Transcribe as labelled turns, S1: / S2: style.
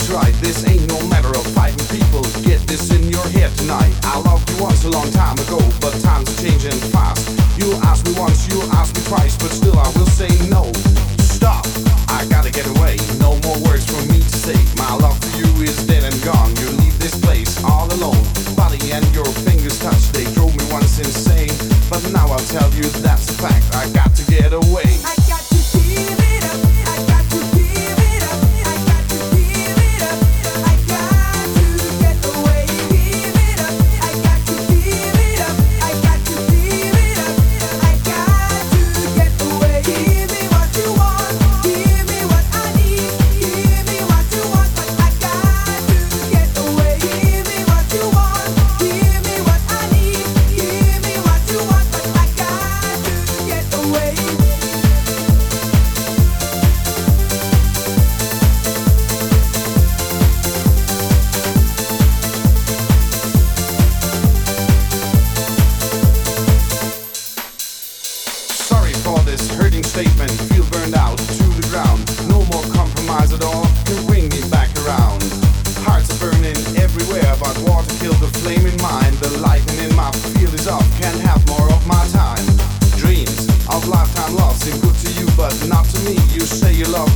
S1: right, this ain't no matter of fighting people. Get this in your head tonight. I loved you once a long time ago, but times are changing fast. You ask me once, you ask me twice, but still I will say no. Stop, I gotta get away. No more words for me to say. My love for you is dead and gone. You leave this place all alone. Body and your fingers touch, they drove me once insane. But now I'll tell you that's a fact. I got to get away.
S2: I got to give it up. I got to give it up. I got to give it up. I got to get away. Give it up. I got to give it up. I got to give it up. I got to get away. Give me what you want. Give me what I need. Give me what you want, but I got to get away. Give me what you want. Give me what I need. Give me what you want, but I got to get away.
S1: Sorry for this hurting statement. Feel burned out to the ground. No more compromise at all. You bring me back around. Hearts are burning everywhere, but water killed the flame in mine. The lightning in my field is off. Can't have more of my time. Dreams of lifetime love seem good to you, but not to me. You say you love